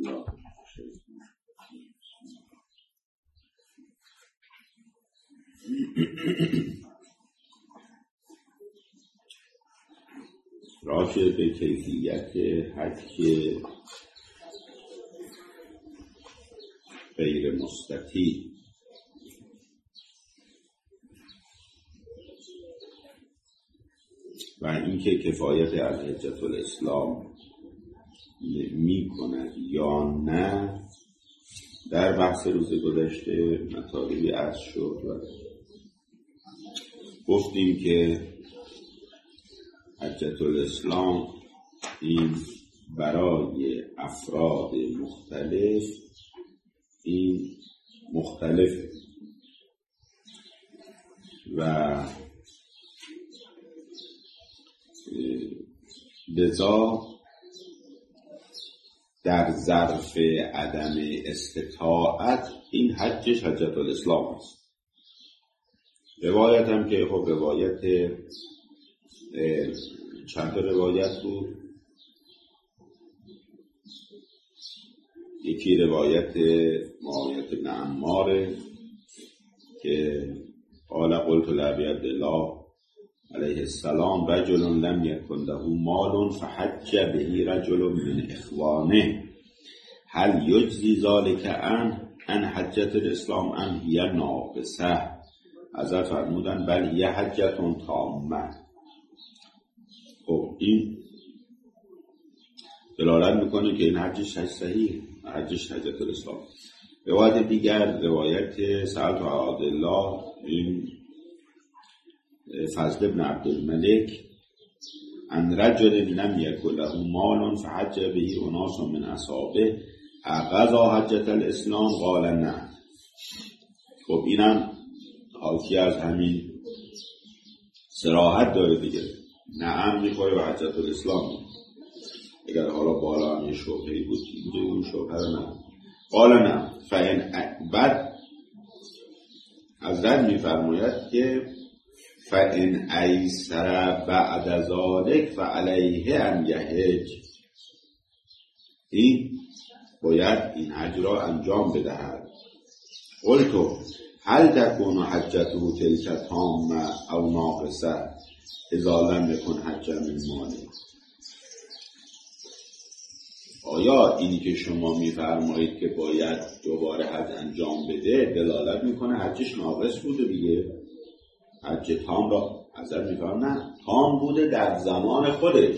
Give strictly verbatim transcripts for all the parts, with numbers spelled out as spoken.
الله. راجع به کیفیت حج غیر مستطیع و اینکه کفایت از حجة الاسلام می کند یا نه، در بحث روز گذشته مطالبی عرض شد و گفتیم که حجة الاسلام این برای افراد مختلف این مختلف و لذا در ظرف عدم استطاعت این حجش حجة الاسلام است. روایت هم که خب روایت چند تا روایت بود، یکی روایت معاویه بن عمار که قال قلت لأبي عبد الله علیه السلام رجل لم یکن له مال فحج به رجل من اخوانه هل یجزی ذلك عن عن حجة الاسلام ام هی ناقصه؟ حضرت فرمودن بل هی حجة تامه. خب این دلالت میکنه که این حجش حج صحیح، حجش حجة الاسلام. روایت دیگر روایت سعد و عبدالله این فضل بن عبدالملک ان رجل لم یکن له مال فحج به اناس من اصحابه اغذا حجة الاسلام قال نه. خب اینم حاکی از همین صراحت داره دیگه، نعم میخوره به حجة الاسلام. اگر حالا بالا هم یه شبهه‌ای بود اینجا اون شبهه رو نه قال نه. فإن بعد حضرت میفرماید که فإن ایسر بعد ذلك فعلیه ان یحج، این باید این حج را انجام بدهد. قلت هل تكون حجته تلك تامه او ناقصه اذا لم يكن حج من ماله؟ آیا اینی که شما میفرمایید که باید دوباره حج انجام بده دلالت میکنه حجش ناقص بوده دیگه؟ حج تام را حضرت میفرمایند نه، تام بوده در زمان خودش.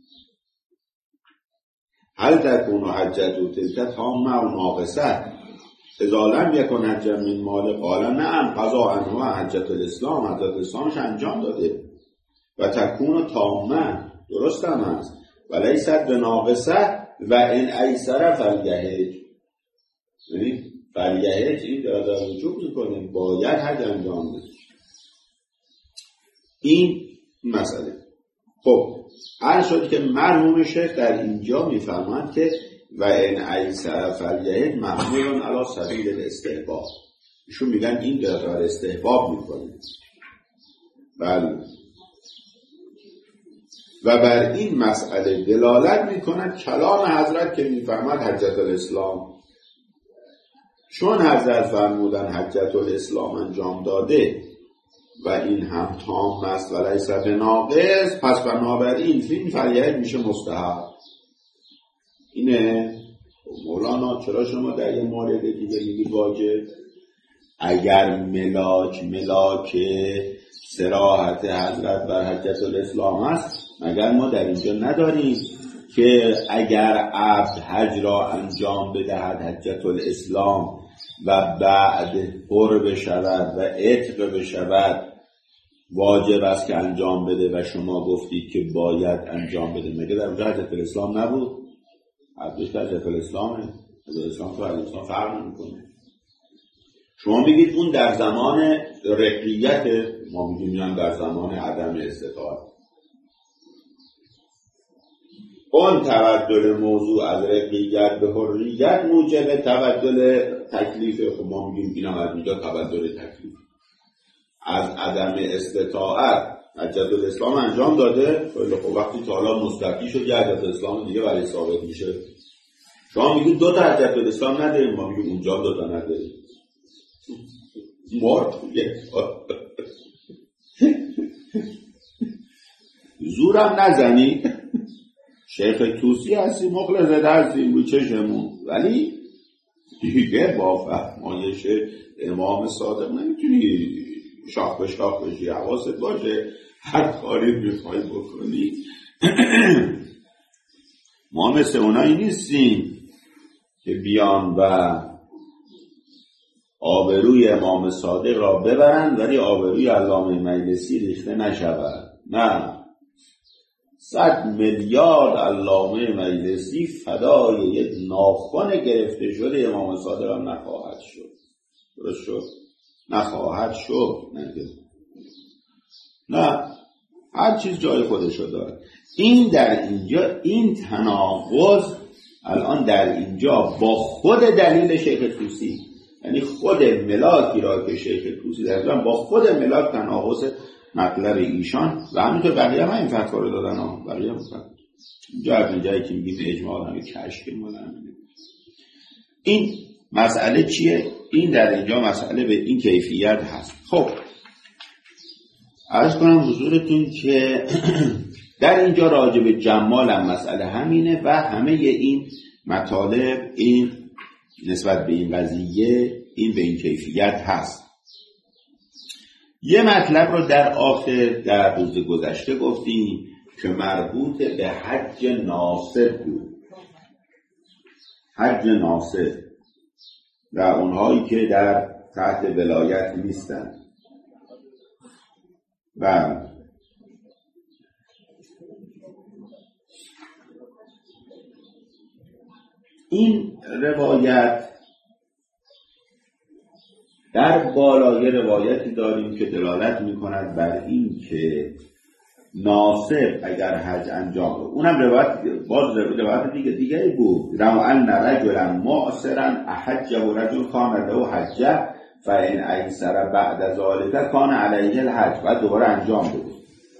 هل تكون حجته تلك تامه او ناقصه اذا لم یکن حج من مال؟ قال نعم قضا عنه حجة الاسلام، حجة الاسلامش انجام داده و تکون تامه، درست هم هست و لیست بناقصه و این ایسر فلیحج، یعنی فلیحج این داده وجوب میکنه باید حج انجام بده. این مسئله. خب عرض شد که مرحوم شیخ در اینجا میفرماند که و این ایسر فلیحج محمول علی سبیل الاستحباب، ایشون میگن این داره استحباب میکنه. بله، و بر این مسئله دلالت میکند کلام حضرت که میفرماد حجة الاسلام، چون حضرت فرمودن حجة الاسلام انجام داده و این هم تام است و لیس بناقص، پس بنابراین فین فریحج میشه مستحب. اینه مولانا چرا شما در یه مورد دیگه میگید واجب؟ اگر ملاک ملاک صراحت حضرت بر حجة الاسلام است، مگر ما در اینجا نداریم که اگر عبد حج را انجام بدهد حجة الاسلام و بعد حر بشود و عتق بشود واجب است که انجام بده و شما گفتید که باید انجام بده؟ مگر در اونجا حجة الاسلام نبود؟ عبدش در حجة الاسلامه، حجة الاسلام تو حجة الاسلام فرق نمی‌کنه. شما میگید اون در زمان رقیت، ما میگیم در زمان عدم استطاعت. اون تبدل موضوع از رقیت به حریت موجب تبدل تکلیف. خب ما میگیم اینا از اینجا تبدل تکلیف از عدم استطاعت حجة الاسلام انجام داده. خب وقتی تا حالا مستقی شد یه حجة الاسلام دیگه برای ثابت میشه، شما میگید دو تا حجت الاسلام نداریم، ما میگیم اونجا دو تا نداریم. مرد زورم نزنی، شیخ توسی هستی، مخلص هستی رو چشمون، ولی دیگه با فرمایش امام صادق نمیتونی شاخ به شاخ بشی. حواست باشه هر کاری میخوای بکنی. ما مثل اونایی نیستیم که بیان و آبروی امام صادق را ببرند ولی آبروی علامه مجلسی ریخته نشود. نه، صد میلیارد علامه مجلسی فدای یک ناخن گرفته شده امام صادق هم نخواهد شد. درست شد؟ نخواهد شد. نه نه، هر چیز جای خودشو داره. این در اینجا این تناقض الان در اینجا با خود دلیل شیخ طوسی، یعنی خود ملاکی را که شیخ طوسی در با خود ملاک تناقض مطلب ایشان و همینطور بقیه هم این فتوا رو دادن ها. بقیه هم فتوا اینجا از اینجایی که میگیم اجماع همه کشک مولن. این مسئله چیه؟ این در اینجا مسئله به این کیفیت هست. خب عرض کنم حضورتون که در اینجا راجع به جمال هم مسئله همینه و همه این مطالب این نسبت به این قضیه این به این کیفیت هست. یه مطلب رو در آخر در روز گذشته گفتیم که مربوط به حج ناصب بود. حج ناصب و اونهایی که در تحت ولایت نیستن. و این روایت در بالای روایتی داریم که دلالت می‌کند بر این که ناصب اگر حج انجام بود، اونم روایت باز روایت دیگه دیگه بود، رو ان رجلا معسرا احج و رجل کان له حج فان ایسر بعد ذلك کان علیه الحج، بعد دوباره انجام بود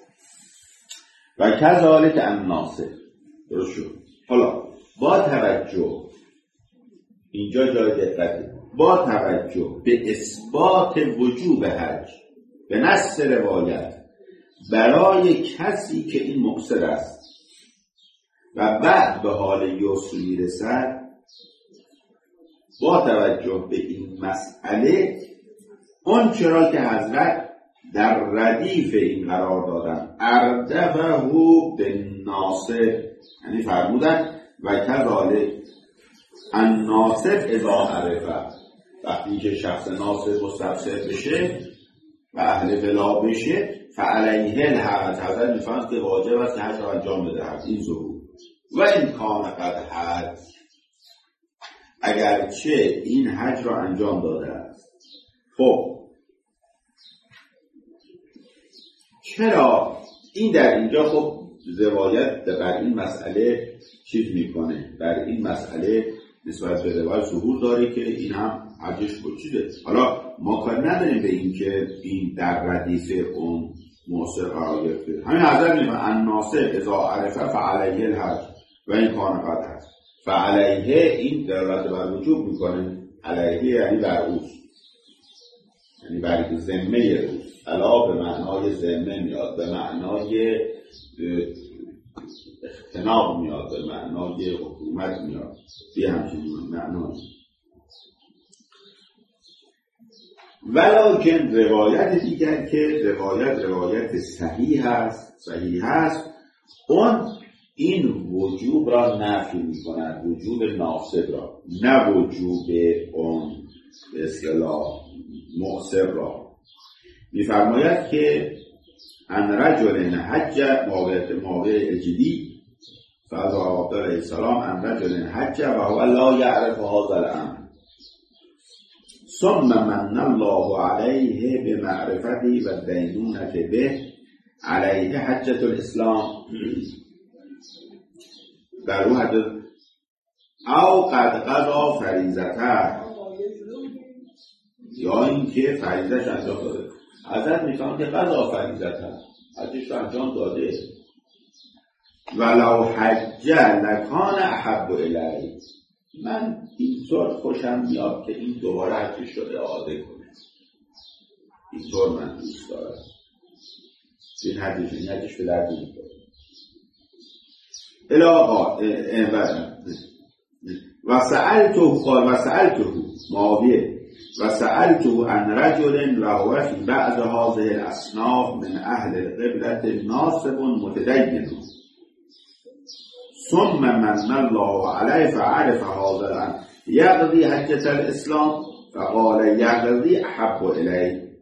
و کذالک الناصب. درست شد. حالا با توجه اینجا جای دقته، با توجه به اثبات وجوب حج به نص روایت برای کسی که این مقصر است و بعد به حال یسر میرسد، با توجه به این مسئله اون چرا که حضرت در ردیف این قرار دادن اردفه به ناصب، یعنی فرمودن و کذالک الناصب اذا عرفه، وقتی که شخص ناصب مستفسر بشه و اهل ولا بشه فعلیه الحج، حضرت میفهمد که واجب است که حج را انجام بدهد. این ظهور و این کان قد حج، اگرچه این حج را انجام داده است. خب چرا این در اینجا خب روایت بر این مسئله چیز میکنه، بر این مسئله نسبت به روایت ظهور داره که این هم حجش بچیده. حالا ما کار نداریم به این که این در ردیف اون معاصر قرار گرفته. همین حضرت میگه الناصب اذا عرفه فعلیه الحج و این کان قد حج، فعلیه این دلالت بر وجوب میکنه، علیه یعنی بر اوست، یعنی بر ذمه اوست. علا به معنای ذمه میاد، به معنای اختناب میاد، به معنای حکومت میاد، به همچین معنای. ولیکن روایت دیگر که روایت روایت صحیح هست صحیح هست اون این وجوب را نفی می‌کند، وجوب ناصب را، نه وجوب اون به اصطلاح معسر را. می‌فرماید که ان رجل حج موقع موقع اجلی فاز عبد علیه السلام ان رجل حج و هو لا یعرف هذا الامر ثم من الله علیه بمعرفته و دینونت به علیه حجة الاسلام در او حجت او قد قضا فریضته، یا اینکه فریضه‌اش انجام داده. حضرت میفهمد که قضا فریضته، حجش رو انجام داده. ولو حج لکان احب الیه، من اینطور خوشم میاد که این دوباره حجش رو اعاده کنه. اینطور من دوست دارم. این حجش این حجش به درد نمی‌خوره. الی آقا و سألته قال و سألته معاویه و سألته عن رجل وهو في بعض هذه الأصناف من أهل القبلة ناصب متدين ثم من الله عليه فعرف هذا الأمر يقضي حجة الإسلام فقال يقضي أحب إليه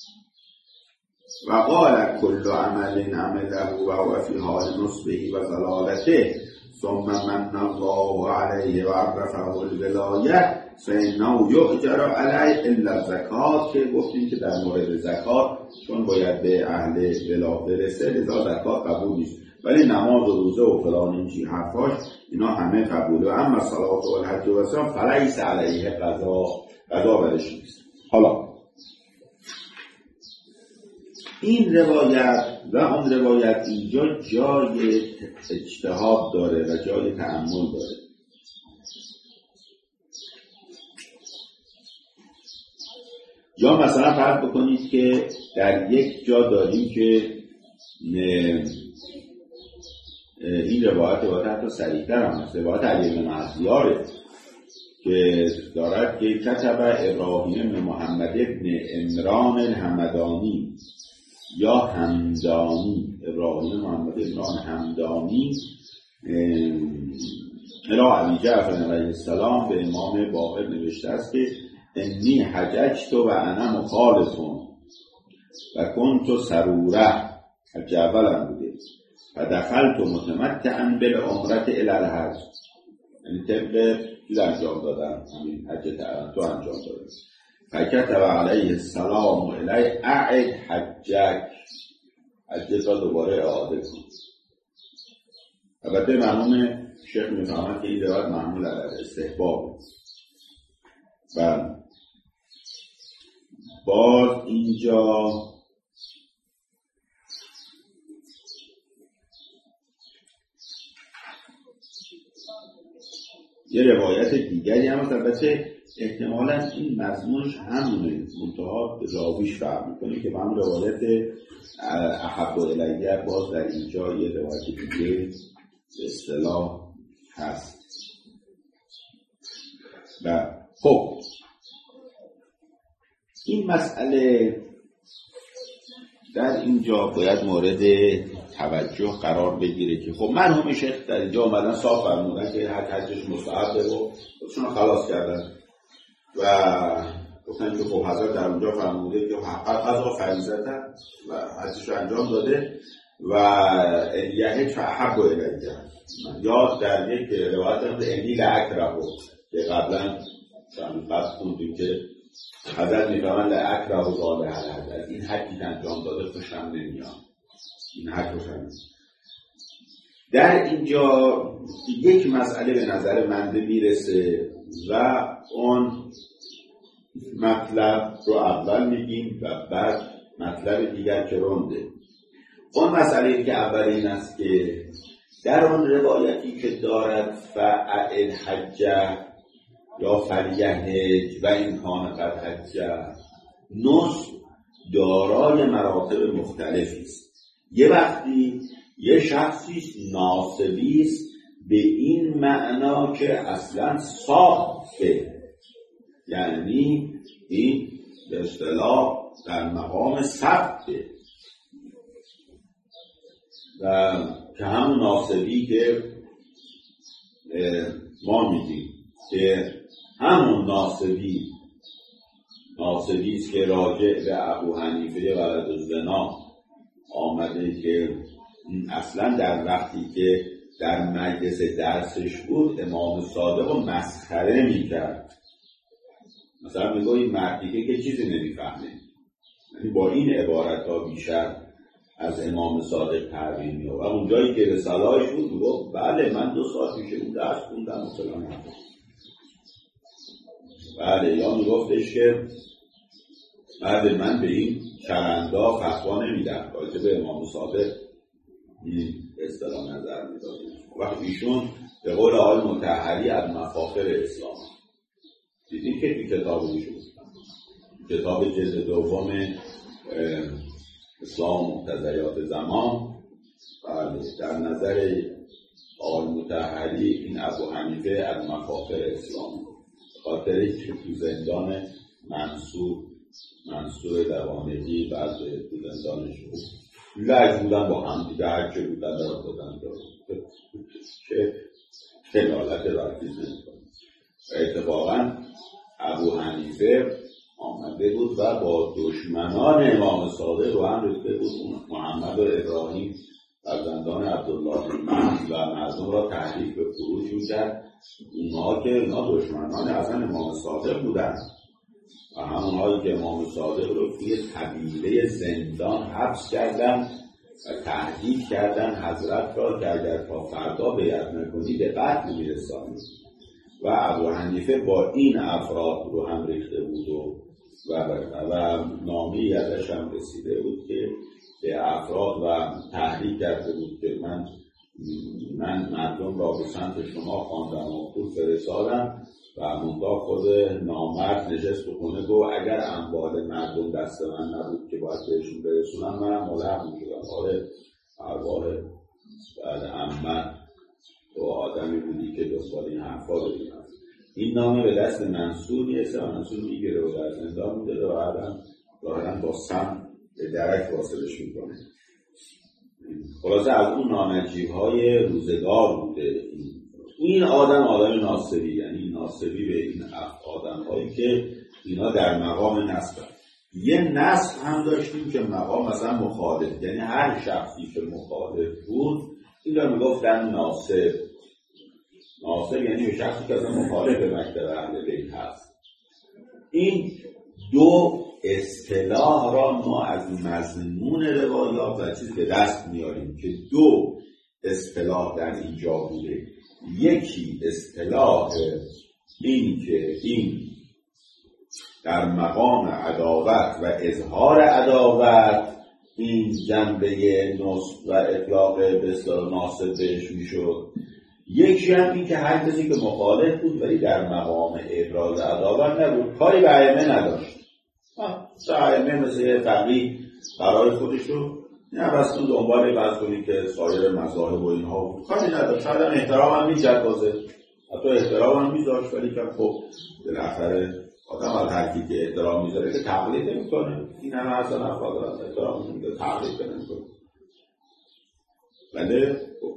وقال كل عمل عمله وهو في حال نصبه وضلالته ثم من الله عليه وعرفه الولاية فإنه يؤجر عليه إلا الزکات که گفتیم که در مورد زکات چون باید به اهل ولا برسه لذا زکات قبول نیست، ولی نماز و روزه و فلان این چی حرفاش اینا همه قبوله. اما صلات و الحج و صیام فلیس علیه قضا قضا برش نیست. حالا این روایت و اون روایت اینجا جای اجتهاد داره و جای تأمل داره. یا مثلا فرض بکنید که در یک جا داریم که این روایت روایت حتی صریح‌تر هم هست، روایت علی بن عزیاره که دارد که کتب ابراهیم بن محمد ابن عمران الحمدانی یا همدانی، ابراهیم محمد عمران همدانی الی ابی جعفر علیه السلام به امام باقر نوشته است که انی حججت و انا مخالفون و کنت سروره، حج اولم بوده و دخلت متمتعا بالعمرة الی الحج، یعنی طبق چیز انجام دادم، همین حج تو انجام دادم. فکتب علیه السلام الی اعد حجک، حجت را دوباره اعاده کن. البته معلومه شیخ میفهمد که این روایت معمول علیه استحباب. و باز اینجا یه روایت دیگری هم هست، البته احتمالاً این مضمونش همونه، منتها راویش فرق میکنه که همون روایت احب الیه باز در اینجا یه روایت دیگه به اصطلاح هست. و خب این مسئله در اینجا باید مورد توجه قرار بگیره که خب مرحوم شیخ در اینجا اومدن صاف فرمودن که حج حجش مستحبه و خودشون خلاص کردن و گفتن که خب حضرت در اونجا فرموده که حق قضا فریضته و حجش رو انجام داده و الیه فاحب الیه، یا در یک روایت هم انی لاکره که قبلا شامل بحث خوندیم که حضرت میفهمن لاکره و ذال حج، این حجی که انجام داده خوشم نمیاد، این حج خوشم نمیاد. در اینجا یک مسئله به نظر من میرسه و اون مطلب رو اول میگیم و بعد مطلب دیگر که رونده. اون مسئله که اول این است که در اون روایتی که دارد فاعل حجه یا فلیحج و این کان قد حجه، نصب دارای مراتب مختلفی است. یه وقتی یه شخصی ناصبی است به این معنا که اصلا صافه، یعنی این به اصطلاح در مقام ثبته و که همون ناصبی که ما میگیم که همون ناصبی ناصبی است که راجع به ابو حنیفه ولد الزنا آمده که اصلا در وقتی که در مجلس درسش بود امام صادق رو مسخره میکرد، مثلا میگه این مردی که چیزی نمیفهمه، یعنی با این عبارت ها بیشتر از امام صادق تعبیر می‌کنه. و اون جایی که رساله‌اش بود میگفت بله من دو سال پیش اون درس خوندم مثلا، بله، یا میگفتش که بله من به این چرندا فتوا نمیدم، راجع به امام صادق این اصطلاح نظر میداد. وقتی ایشون به قول آقای مطهری از مفاخر اسلام. دیدید که تو کتاب ایشون کتاب جلد دوم اسلام و مقتضیات زمان، بله، در نظر آقای مطهری این ابو حنیفه از مفاخر اسلام، خاطری که تو زندان منصور منصور دوانگی بعد تو زندانش بود لج بودن با هم دیگه، هر چه بودن در بودن دارد که خلالت برکیز نمی‌کنه. و اتفاقا ابو حنیفه آمده بود و با دشمنان امام صادق رو هم ریخته بود، محمد و ابراهیم در زندان عبدالله المهد، و مردم را تحریک به خروج می‌کرد. اونها که اونها دشمنان اصلا امام صادق بودن و همونهایی که امام صادق رو توی طویله زندان حبس کردن و تهدید کردن حضرت را که اگر تا فردا بیعت نکنی به قتل میرسانی. و ابو حنیفه با این افراد رو هم ریخته بود و و, و نامی ازش هم رسیده بود که به افراد و تحریک کرده بود که من من مردم را به سمت شما خواندم و خود فرستادم و منتها خود نامرد نشست و خونه گو اگر اموال مردم دست من نبود که باید بهشون برسونم منم ملحق میشدم. آره ارواح بعد امن تو آدمی بودی که دنبال این حرفا بدیم. این نامه به دست منصور میرسه و منصور میگیره و در زندان میده و بعدم ظاهرا با سم به درک واصلش میکنه. خلاصه از اون نانجیب‌های روزگار بوده. این آدم آدم ناصبی، یعنی ناصبی به این آدم‌هایی که اینا در مقام نصب. یه نصب هم داشتیم که مقام مثلا مخالف، یعنی هر شخصی که مخالف بود این رو میگفتن ناصب. ناصب یعنی به شخصی که اصلا مخالف به مکتب اهل بیت هست. این دو اصطلاح را ما از مضمون روایات و چیز به دست میاریم که دو اصطلاح در اینجا بوده. یکی اصطلاح این که این در مقام عداوت و اظهار عداوت این جنبه نصب و اطلاق به اصطلاح ناصب بهش میشد. یکی هم این که هر کسی که مخالف بود ولی در مقام ابراز عداوت نبود، کاری به ائمه نداشت. ائمه مثل یه فقیه برای خودش رو نه بس تو دنبال بحث کنی که سایر مذاهب و اینها بود، کاری نداشت. شاید هم احترام هم می‌جد بازه، حتی احترام هم می‌ذاشت، ولی که خب بالاخره آدم از هر کی که احترام می‌ذاره که تقلید نمی‌کنه. این همه اصلا افراد احترام نمی‌ذاره، تقلید نمی‌کنه. ولی خب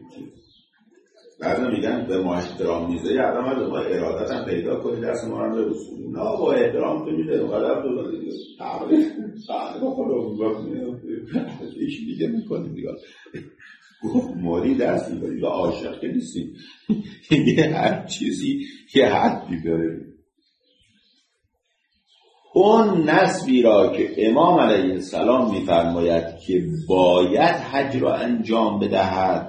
بعضی میگن به ما احترام میذاری، آدم به ما ارادت هم پیدا کنی، دست ما رو برسونی. نه با احترام تو میده قدر تو دادی تقریبا تقریبا خودمون بکنیم هیچ دیگه میکنیم دیگه. گفت مالی دست میبری و عاشق که نیستیم. یه هر چیزی یه حدی داره. اون نسبی را که امام علیه السلام میفرماید که باید حج را انجام بدهد،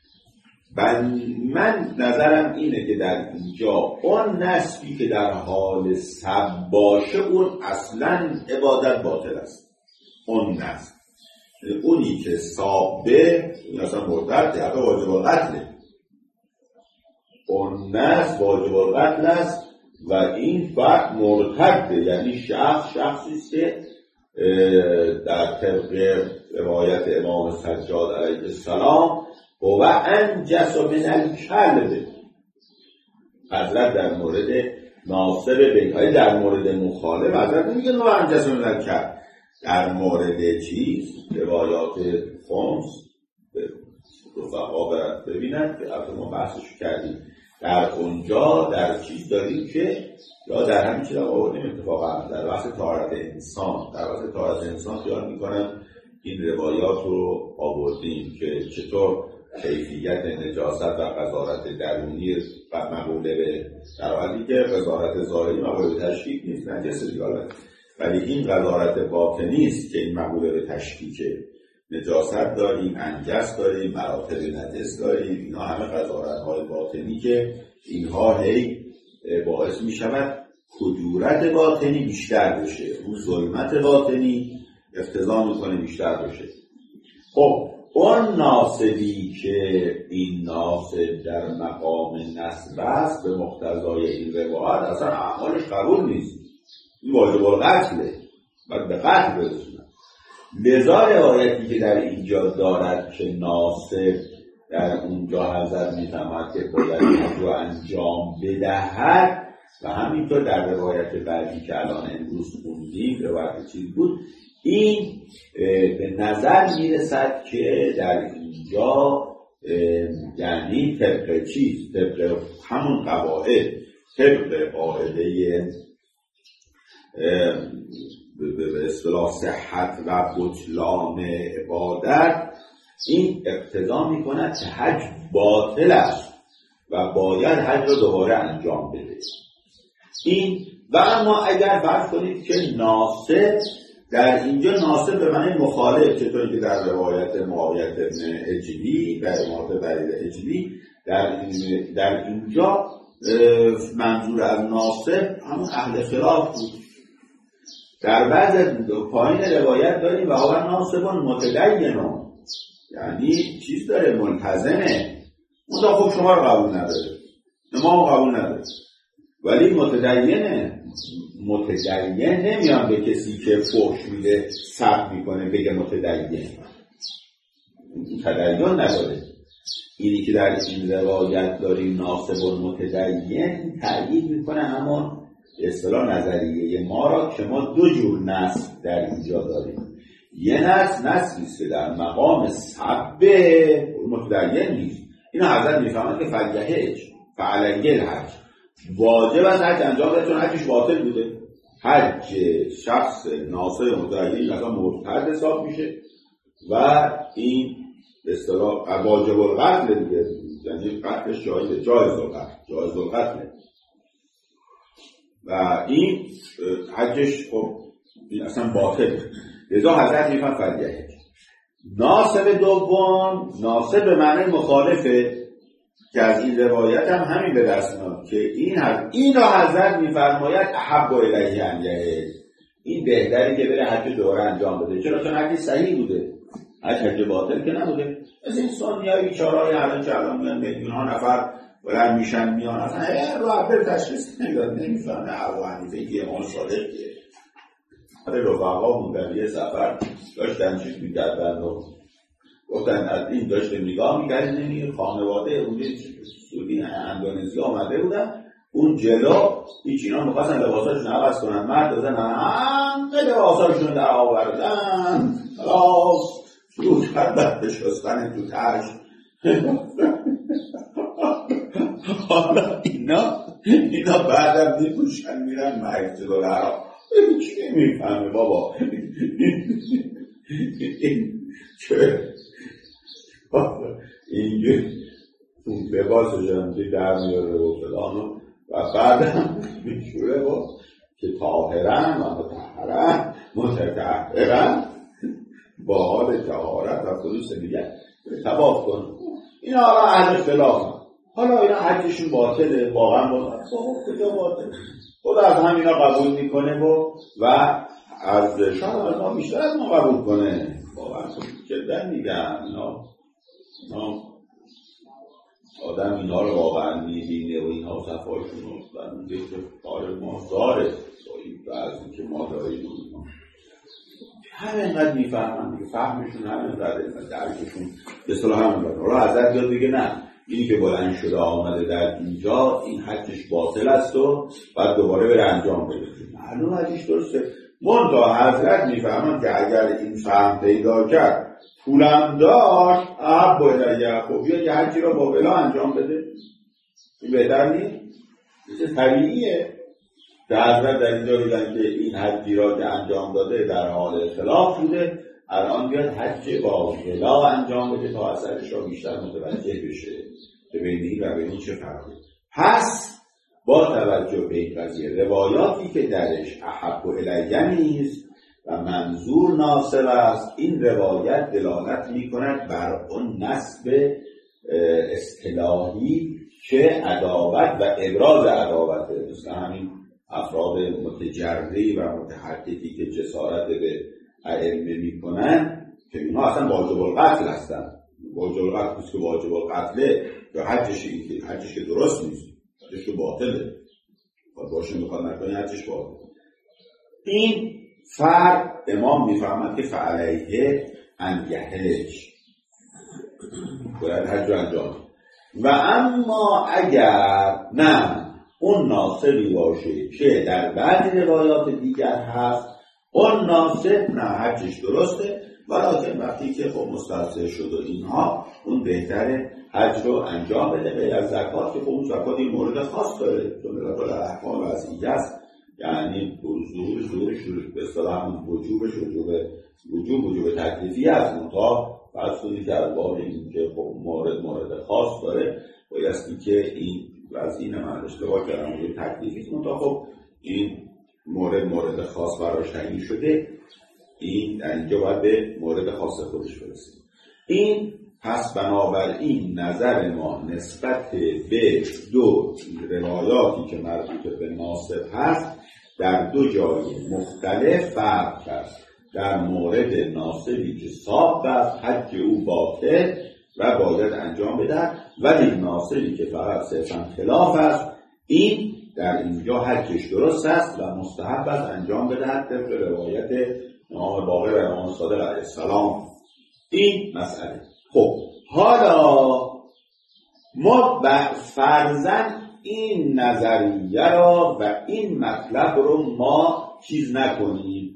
من نظرم اینه که در اینجا اون نسبی که در حال سب باشه اون اصلا عبادت باطل است. اون نسب اونی که سابه اون اصلا مرتد حتی واجب القتله. اون نسب واجب القتل است و این فرد مرتده، یعنی شخص شخصی که در طبق روایت امام سجاد علیه السلام و انجس من الکلب، حضرت در مورد ناصر بیت‌های در مورد مخالف حضرت نمیگه و انجس من الکلب. در مورد چیز روایات خمس رفقا برد ببینن که البته ما بحثش کردیم در اونجا در چیز داریم که یا در همین چیز آوردیم اتفاقا در بحث طهارت انسان در بحث طهارت انسان خیال میکنم این روایات رو آوردیم که چطور کیفیت نجاست و قضاوت درونی و مقوله به در حالی که قضاوت ظاهری مقوله به تشکیک نیست، نجس دیالت، ولی این قضاوت باطنی است که این مقوله به تشکیکه. نجاست داریم، انجس داریم، مراتب نجس داریم، اینا همه قضاوت‌های باطنی که اینها هی باعث می شود کدورت باطنی بیشتر بشه، اون ظلمت باطنی افتضاح میکنه بیشتر بشه. خب اون ناسبی که این ناسب در مقام نسب است به مقتضای این روایت اصلا اعمالش قبول نیست، این واجب القتله، باید به قتل برسونه. لذا روایتی که در اینجا دارد که ناسب در اونجا حضرت میفهمد که باید حج رو انجام بدهد و همینطور در روایت بعدی که الان امروز خوندیم روایت چیز بود، این به نظر میرسد که در اینجا یعنی طبق چیز، طبق همون قواعد، طبق قاعده به اصطلاح صحت و بطلان عبادت، این اقتضا میکند که حج باطل است و باید حج رو دوباره انجام بده. این و اما اگر فرض کنید که ناسب در اینجا ناسب به معنی مخالف، چطوری که در روایت معاویه بن عجلی در روایت برید عجلی در این در اینجا منظور از ناسب همون اهل خلاف بود. در بعض پایین روایت داریم و هو ناسبون متدینون، یعنی چیز داره، ملتزمه، اون تا خوب شما رو قبول نداره، امام قبول نداره، ولی متدینه. متدین نمیان به کسی که فحش میده سب میکنه بگه متدین، تدین نداره. اینی که در این روایت داریم ناسب و متدین تأیید میکنه همون اصطلاح نظریه ما را که ما دو جور نسب در اینجا داریم. یه نسب نسبیست که در مقام سب متدین نیست، اینو حضرت میفهمد که فلیحج فعلیه الحج، واجب است حج انجام بده چون حجش باطل بوده. حج شخص ناصب متدین مثلا مرتد حساب میشه و این به اصطلاح واجب القتل دیگه، یعنی قتلش جایز جایز القتل جایز القتل و این حجش خب این اصلا باطل. لذا حضرت میفهم فلیحج. ناسب دوم ناسب به معنی مخالفه که از این روایت هم همین به دست میاد که این هم این را حضرت میفرماید احب الیه ان یحج، این بهتری که بره حج دوباره انجام بده. چرا؟ چون حج صحیح بوده، حج حج باطل که نبوده. از این سنیای بیچاره‌های الان که الان میان میلیون ها نفر بلند میشن میان اصلا هر راحت تشخیص نمیدن، نمیفهمه ابو حنیفه که امام صادق که آره رفقا در یه سفر داشتن چیز میکردن و گفتن از این داشته نگاه میکردن، نمیگه خانواده اون سعودی اندونزی آمده بودن اون جلو هیچ اینا میخواستن لباساشون عوض کنن، مرد دادن همه لباساشون در آوردن خلاص شروع کردن به شستن تو تشت. حالا اینا اینا بعدم میپوشن میرن مسجد الحرام، چی میفهمه بابا چه اینجور لباسش هم که در میاره و فلانو و بعدم میشوره با که طاهرن و مطهرن متطهرن با حال طهارت و خلوص دیگر طواف کن. اینا حالا اهل خلاف، حالا اینا حجشون باطله، واقعا باطله، کجا باطله؟ خدا از همینا قبول میکنه و و از شاید از ما بیشتر از ما قبول کنه. واقعا جدا میگم اینا اینا آدم اینا رو واقعا میبینه و اینها صفایشون رو و میگه که کار ما داره بعضی که ما داریم اینا همه اینقدر میفهمن، فهمشون همه اینقدر درکشون به صلاح همه اینقدر را حضرت یاد دیگه نه، اینی که بلند شده آمده در اینجا این حجش باطل است و بعد دوباره بره انجام بده. معلوم حجش درسته، منتها حضرت میفهمن که اگر این فهم پیدا کرد پولم داشت احب الیه، خب بیا که حجی را با بلا انجام بده، این بهتر نیست؟ چیز طبیعیه. در حضرت در اینجا دیدن که این حجی را که انجام داده در حال خلاف بوده، الان بیاد حج با بلا انجام بده تا اثرش را بیشتر متوجه بشه که بین این و بین این چه فرقه. پس با توجه به این قضیه روایاتی که درش احب الیه نیست و منظور ناسب است، این روایت دلالت می‌کند بر اون نسب اصطلاحی که عداوت و ابراز عداوته، مثل همین افراد متجری و متحققی که جسارت به ائمه می‌کنن، که اینا اصلا واجب القتل هستن. واجب القتل کسی که واجب القتله یا حجش که حجش که درست نیست، حجش که باطله، باید باشه میخواد نکنی حجش باطله. این فرد امام میفهمد که فعلیه ان یحج، باید حج رو انجام. و اما اگر نه اون ناصبی باشه که در بعضی روایات دیگر هست، اون ناصب نه حجش درسته، ولیکن وقتی که خب مستحصل شد و اینها، اون بهتره حج رو انجام بده. غیر از زکات که خب اون زکات این مورد خاص داره، چون مورد احکام وضعیه است، یعنی ظهور ظهور شروع به اصطلاح همون وجوبش وجوب وجوب وجوب تکلیفی است. منتها فرض کنید در باب این که خب مورد مورد خاص داره، بایستی که این وضعی من اشتباه کردم وجوب تکلیفی است، منتها خب این مورد مورد خاص براش تعیین شده، این در اینجا باید به مورد خاص خودش برسیم. این پس بنابراین نظر ما نسبت به دو روایاتی که مربوط به ناصب هست در دو جای مختلف فرق کرد. در مورد ناصبی که صاب است، حج او باطل و باید انجام بدهد، ولی ناصبی که فقط صرفا خلاف است، این در اینجا حجش درست است و مستحب است انجام بدهد طبق روایت امام باقر و امام صادق علیه السلام. این مسئله. خب حالا ما فرضاً این نظریه را و این مطلب رو ما چیز نکنیم.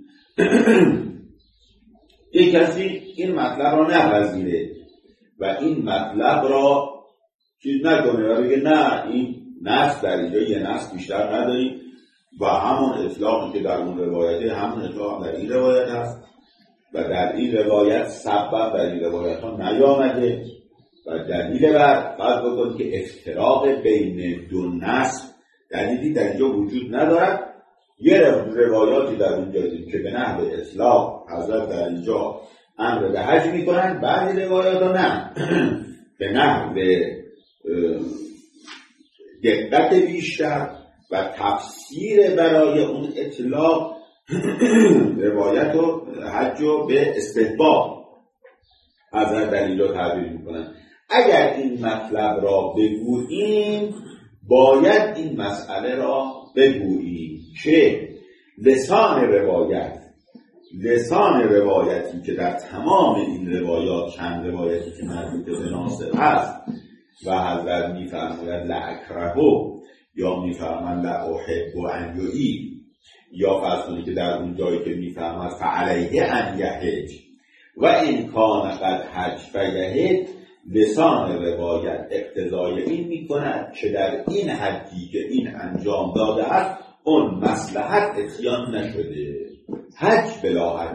یک کسی این مطلب را نپذیره و این مطلب را چیز نکنه و بگه نه این نص در اینجا یه نص بیشتر نداریم و همون اطلاقی که در اون روایته همون اطلاق در این روایت هست و در این روایت سبب در این روایت ها نیامده و دلیل بر فرض بکنید که افتراق بین دو نص دلیلی در اینجا وجود ندارد. یه روایاتی در اونجا داریم که به نحو اطلاق حضرت در اینجا امر به حج میکنن، بعضی روایات ها نه به نحو دقت بیشتر و تفسیر برای اون اطلاق روایت و حج رو به استحباب حضرت در اینجا تعبیر میکنن. اگر این مطلب را بگوییم باید این مسئله را بگوییم که لسان روایت لسان روایتی که در تمام این روایات چند روایتی که مربوط به ناصب هست و حضرت میفرماید لأکرهو یا میفرماید لأحب ان یحج یا فرض کنید که در اون جایی که میفرماید فعلیه ان یحج و این کان قد حج فیحج، لسان روایت اقتضای این میکند که در این حجی که این انجام داده است اون مصلحت اتیان نشده، حج بلا حج.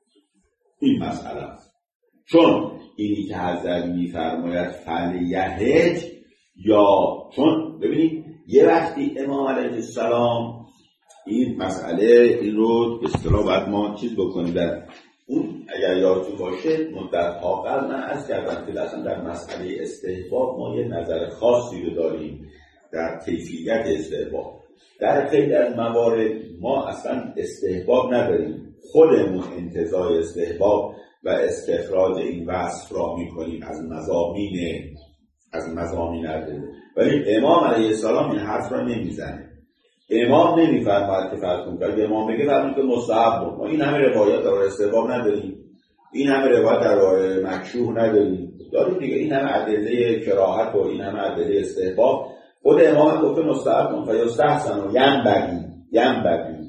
این مسئله است. چون اینی که حضرت میفرماید فلیحج، یا چون ببینید یه وقتی امام علیه السلام این مسئله این رو به اصطلاح باید ما چیز بکنیم. در اون اگر یادتون باشه مدت ها قبل من عرض کردم که اصلا در مسئله استحباب ما یه نظر خاصی رو داریم در کیفیت استحباب. در خیلی از موارد ما اصلا استحباب نداریم، خودمون انتزاع استحباب و استخراج این وصف را میکنیم از مضامین از مضامین نداریم. ولی امام علیه السلام این حرف را نمیزنه. امام نمیفرماید که فرض کنید که امام بگه فرض کنید مستحب بود، ما این همه روایات در استحباب نداریم، این همه روایت در مکروه نداریم، داریم دیگه این همه ادله کراهت و این همه ادله استحباب. خود امام گفته مستحب بود و یستحسن و ینبغی ینبغی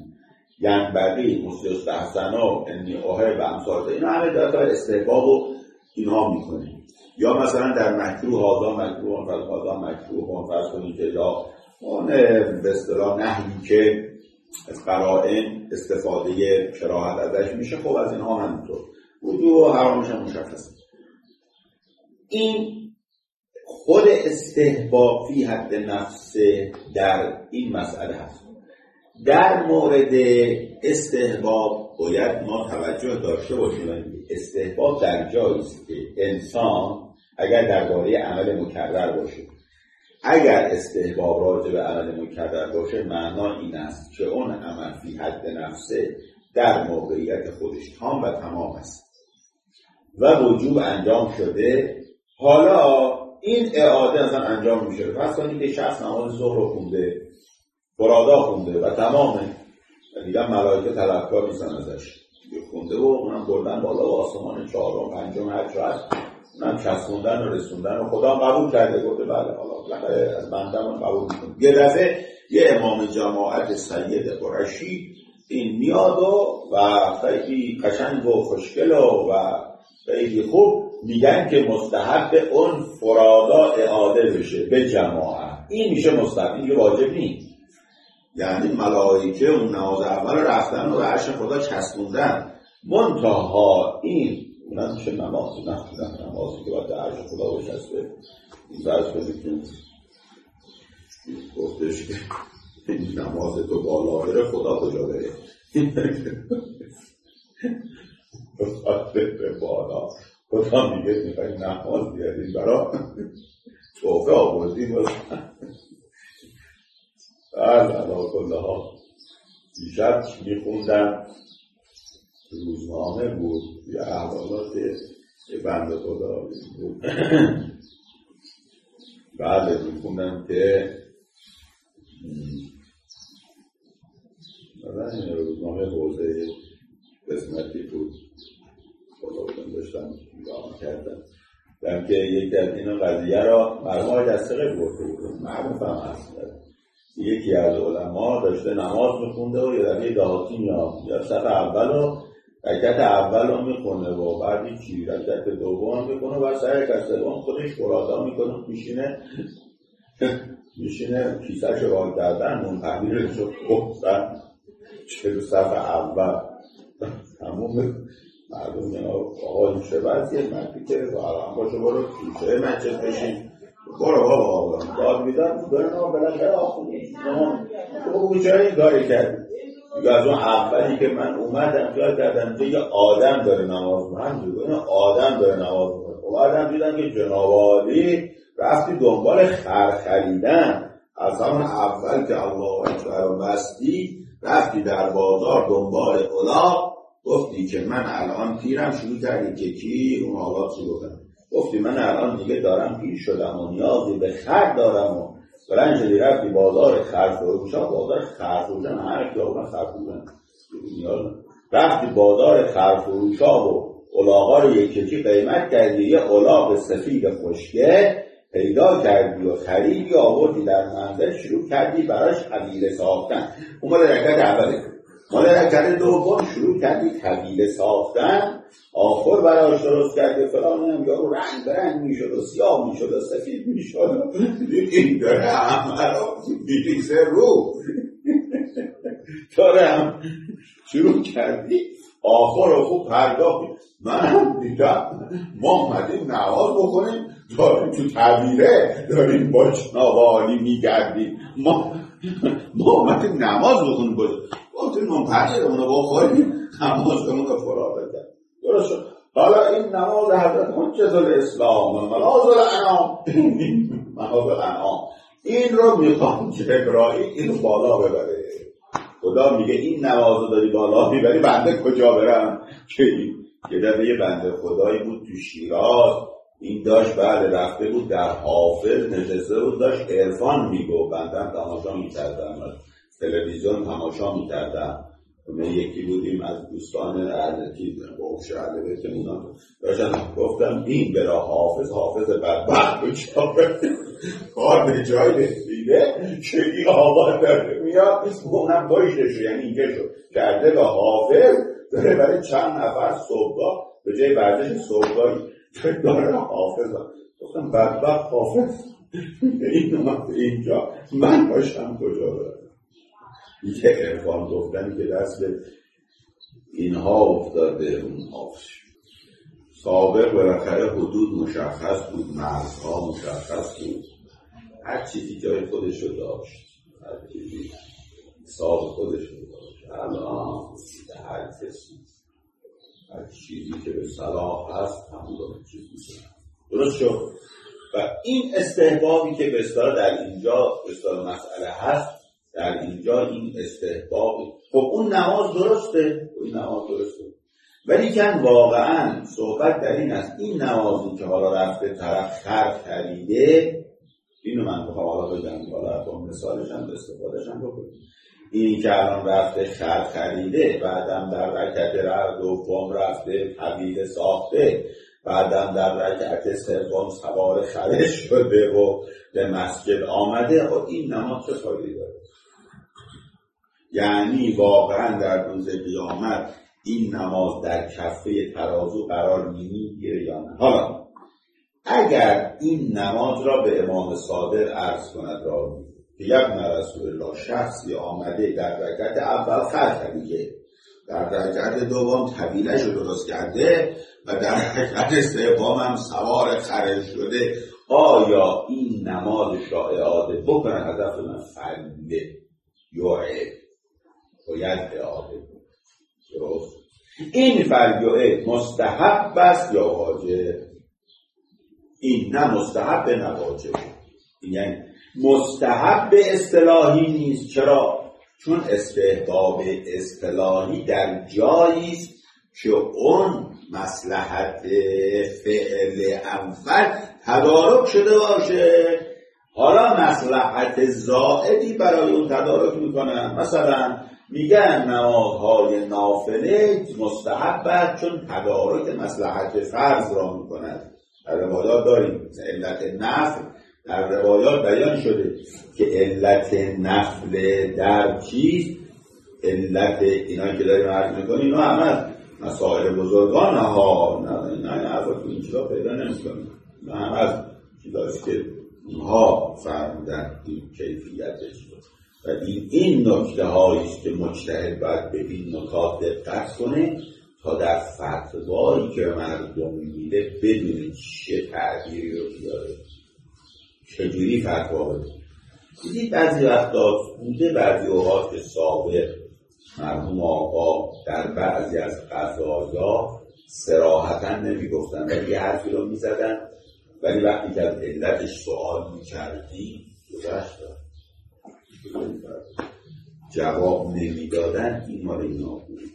ینبغی مستحسن و انی احب و امثال اینا همه در استحباب و اینها میکنه. یا مثلا در مکروه هذا مکروه و هذا مکروه فرض کنید که یا اون به اصطلاح نهی که از قرائن استفاده کراهت ازش میشه، خب از اینها همینطور وجوب و حرامش هم مشخصه. این خود استحباب فی حد نفس در این مسئله هست. در مورد استحباب باید ما توجه داشته باشیم. استحباب در جایی است که انسان اگر درباره عمل مکرر باشه، اگر استحباب راجع به عمل مکرر باشه، معنا این است که اون عمل فی حد نفسه در موقعیت خودش تام و تمام است. و وجوب انجام شده. حالا این اعاده اصلا انجام میشه. پس کنید که شخص نماز ظهر رو خونده، فرادا خونده و تمامه و دیگه ملائکه طلبکار نیستن ازش، خونده و اونم بردن بالا و آسمان چهارم پنجم هر چه هست اونم چسبوندن و رسوندن و خدا قبول کرده، گفته بله حالا بالاخره از بندم قبول میکنه. یه دفعه یه امام جماعت سید قرشی این میاد و خیلی قشنگ و خوشگل و خیلی خوب میگن که مستحب اون فرادا اعاده بشه به جماعت. این میشه مستحب، این واجب نیست. یعنی ملائکه اون نماز اول رفتن و به عرش خدا چسبوندن، منتها این اونم میشه نماز نخوندن، نمازی که باید عرش خدا بچسبه. این درس کنید که گفتش که این نماز تو بالا بره خدا کجا بره؟ خدا بره بالا، خدا میگه میخوایی نماز بیادیم برا توفه آبازی بازن. بله علا کله ها دیشب میخوندم روزنامه بود یه احوالات یه بند خدا بود. بله میخوندم که مثلا روزنامه حوزه قسمتی بود خدا بودم داشتم نگاه کردم دم که یکی از این قضیه را مرحوم آقای دستقی برده بود، معروف هم هست. یکی از علما داشته نماز میخونده و یه دفعه دهاتی میاد یا صف اول و رکعت اول رو میخونه و بعد چی رکعت دوم میکنه و سر رکعت سوم خودش فرادا میکنه، میشینه میشینه کیسه‌ش رو وا کردن اون تحلیلش رو گفتن چه صف اول تموم مردم میگن آقا این چه وضعیه؟ من فکر با باشه برو کیسه منچه بشین برو بابا آقا داد میدن برنا بالاخره آخونی تو بچه این کاری کردی. دیگه از اون اولی که من اومدم خیال کردم که یه آدم داره نماز می‌خونه، این آدم داره نماز می‌خونه. خب بعدم دیدم که جناب عالی رفتی دنبال خر خریدن، از همون اول که الله اکبر بستی رفتی در بازار دنبال الاغ، گفتی که من الان پیرم، شروع کردی که کی اون حالات شروع کنم، گفتی من الان دیگه دارم پیر شدم و نیازی به خر دارم و برنج شدی رفتی بازار خرفروشا، بازار خرفروشا هر کیا بودن خرفروشا رفتی بازار خرفروشا و الاغا رو یک یکی قیمت کردی، یه الاغ سفید خوشگل پیدا کردی و خریدی آوردی در منزل، شروع کردی براش قبیله ساختن. اون مال رکعت اوله. مال رکعت دوم شروع کردی قبیله ساختن، آخر براش درست کردی فلان هم یارو رنگ برنگ میشد و سیاه میشد و سفید میشد. این داره همه رو بیلیسه رو داره هم شروع کردی آخر رو خوب پرداختی. من هم دیدم ما اومدیم نماز بکنیم داریم تو طویله داریم با جناب عالی میگردیم، ما ما اومدیم نماز بکنیم گفتیم منتظر اونو بخوریم نمازمون رو فرادا کرد. درست شد. حالا این نماز حضرت حجت الاسلام و ملاذ الانام ملاذ الانام این رو میخوام جبرائیل اینو بالا ببره. خدا میگه این نماز رو داری بالا میبری، بنده کجا برم که این یه دفعه یه بنده خدایی بود تو شیراز، این داشت بعد رفته بود در حافظ نشسته بود داشت عرفان میگو، بنده هم تماشا میکردم تلویزیون تماشا میکردم. من یکی بودیم از دوستان اهلتی با شهر بیتمون داشتن گفتم این برا حافظ حافظ بدبخت و چاپه کار به جای رسیده که این آقا داره میاد اونم بایشش یعنی اینکه شد کرده به حافظ داره برای چند نفر صبحگاه به جای ورزش صبحگاهی داره حافظ. گفتم بدبخت حافظ این اومد اینجا من باشم کجا دارم. یه عرفان گفتنی که دست به اینها افتاده اونها سابق بالاخره حدود مشخص بود، مرزها مشخص بود، هر چیزی جای خودش رو داشت، هر چیزی حساب خودش رو داشت. الان هر کسی هر چیزی که به صلاح هست همون رو چیز میشه. درست شد. و این استحبابی که به اصطلاح در اینجا به اصطلاح مسئله هست، در اینجا این استحباب، خب اون نماز درسته، این نماز درسته، ولی که واقعا صحبت در این است این نمازی که حالا رفته طرف خرد خریده، اینو من بخوام حالا بگم، حالا با مثالش هم استفادهش هم بکنیم، این که الان رفته خرد خریده، بعدم در رکعت دوم رفته طویل ساخته، بعدم در رکعت سوم سوار خرش شده و به مسجد آمده، و این نماز چه فایده داره؟ یعنی واقعا در روز قیامت این نماز در کفه ترازو قرار نمیگیره یا نه؟ حالا اگر این نماز را به امام صادق عرض کند راوی که ابن رسول الله شخصی آمده در رکعت اول خرد خریده، در رکعت دوم طویلش رو درست کرده و در رکعت سوم هم سوار خرش شده، آیا این نمازش را اعاده بکنه؟ هدف من فله یعید، باید اعاده درست. این فلیعید مستحب است یا واجب؟ این نه مستحب نه واجب، یعنی مستحب اصطلاحی نیست. چرا؟ چون استحباب اصطلاحی در جایی است که اون مصلحت فعل اول تدارک شده باشه، حالا مصلحت زائدی برای اون تدارک میکنن. مثلا میگن نمازهای نافله مستحب است چون تدارک مصلحت فرض را میکنند. در روایات داریم علت نفل در روایات بیان شده که علت نفل در چیست؟ علت اینایی که داریم عرض میکنیم اینو همه مسائل بزرگان ها نه این عرض تو این چیزا پیدا نمیکنیم، نه همه از چیزاست که اونها فرمودن این کیفیتش. و این این نکته هاییست که مجتهد باید به این نکات دقت کنه تا در فتوایی که مردم میده بدونید چه تعبیری رو بیاره، چجوری فتوا بده. دیدید بعضی وقتا بوده، بعضی اوقات که سابق مرحوم آقا در بعضی از قضایا صراحتاً نمیگفتن ولی یه حرفی رو میزدن، ولی وقتی که از علتش سوال میکردی گذشت جواب نمیدادن. این مال اینا بود.